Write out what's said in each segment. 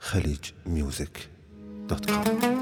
khalijmusic.com.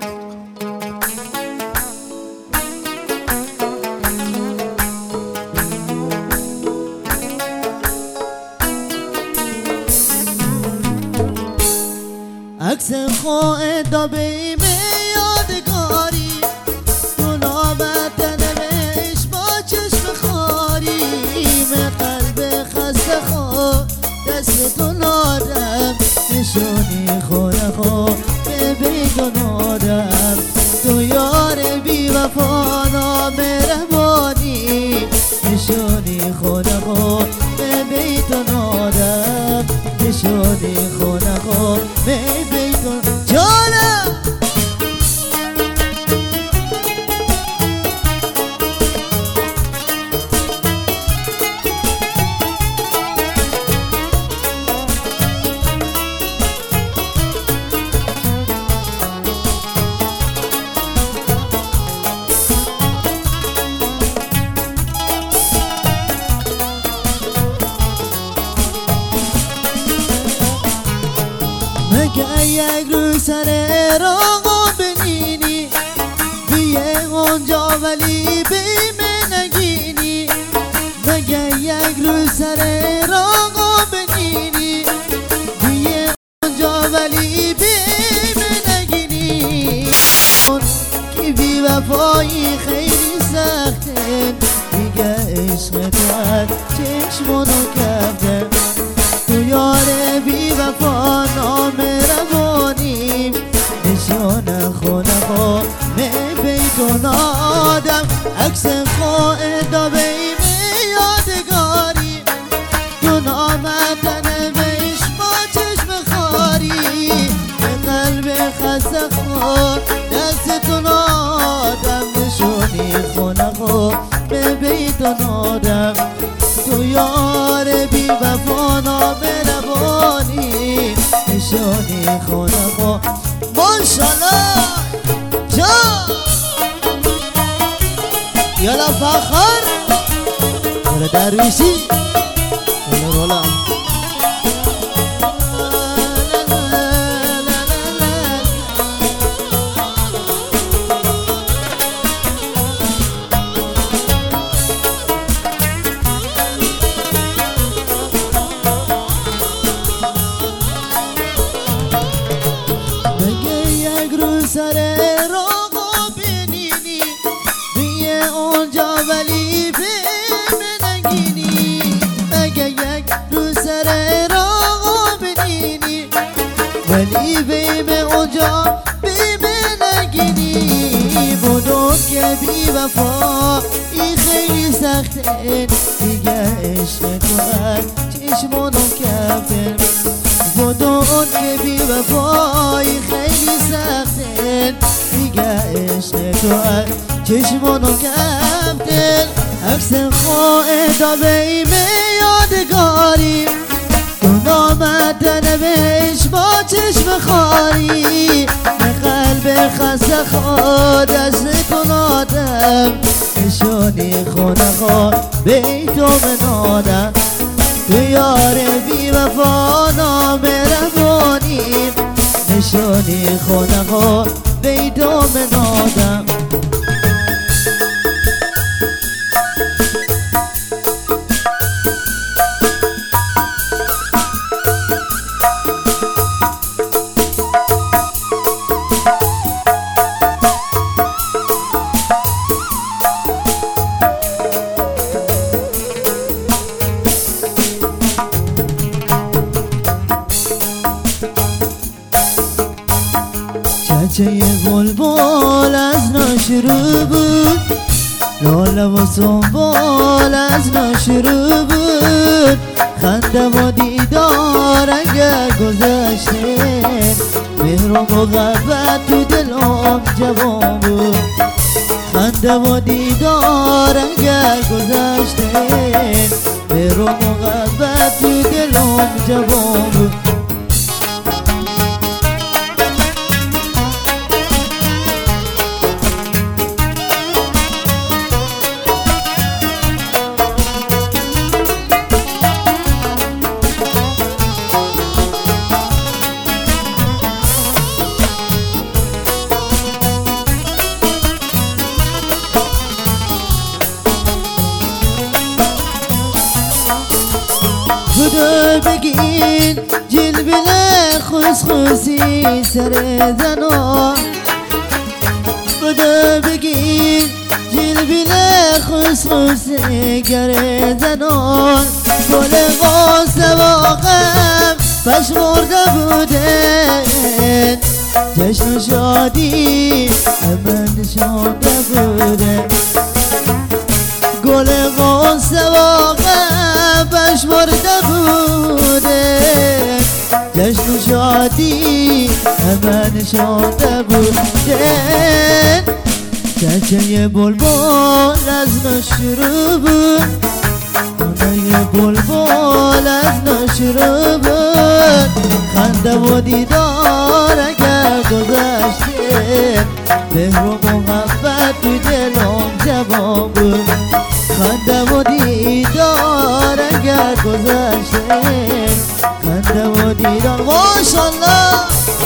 عکس خواهد به یادگاری تو نامت نوشت با چشم خاری من قلب خسته خود دست تو نادم نشونی خود به بیت نادم تو یار بی وفا نامهربانی نشونی خود به بیت نادم نشونی خود به بیت جانم مگه یک روز سر راهو بنینی بیه اونجا ولی به من نگینی مگه یک روز سر راهو بنینی بیه اونجا ولی به من نگینی اون که بی وفایی خیلی سخته دیگه عشق تو چشمونو کفته تو یار بی وفا نامهربانی نشان خونه می بیت نادم عکس خواهد به یادگاری تو نامت نوشت با چشم خاری به قلب خسته خود دست تو نادم نشونی خونه به بیت نادم تو یار بی وفا نامهربانی نشانی خونه ماشالله جا یالا فخر یالا درویشی یالا رولا سر راهو بنینی بیه اونجا ولی به من نگینی مگه یک روز سر راهو بنینی ولی به اونجا به من نگینی بدون که بی وفا ای خیلی سخته دیگه عشق تو چشمونو کفته بدون که بی وفای خیلی سخته دیگه عشق تو چشمونو کفته عکس خواهد به یادگاری تو نامت نوشت با چشم خاری به قلب خسته خود دست تو نادم نشونی خونه بیت منادم تو یار بی وفا نامهربانی نشانی خونه بیت منادم چه بلبل از ناشرو بود لاله و سنبال از ناشرو بود خنده و دیدار اگر گذشته مهر و محبت تو دلم جوان بود خنده و دیدار اگر گذشته مهر و محبت تو دلم جوان بود بگین جلبل خسخسی سر زنان خدا بگین جلبل خسخسی گر زنان گل غصه و غم پشمرده بودن جشن و شادی من نشانده بودن گل غصه و غم پشمرده بودن جشن و شادی من نشانده بودن چچه بلبل از نشرو بود خانه بلبل از نشرو بود خنده و دیدار اگر گذشته مهر و محبت تو دلم جوان بود خنده و دیدار اگر گذشته خنده و دیدار ماشالله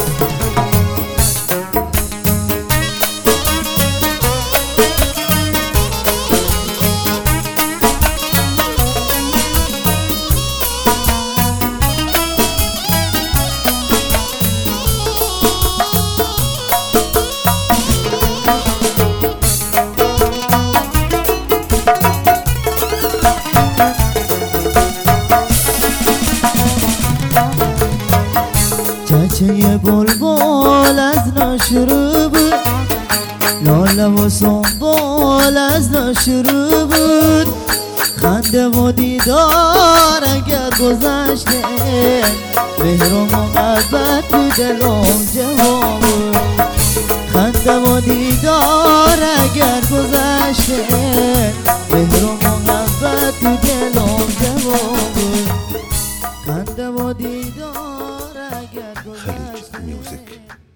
چه بلبل از نشرو بود لاله و سنبل از نشرو بود خنده و دیدار اگر گذشته مهر و محبت تو دلم جوان بود خنده و دیدار اگر گذشته مهر و محبت تو دلم جوان بود خنده و دیدار خلیج میوزیک.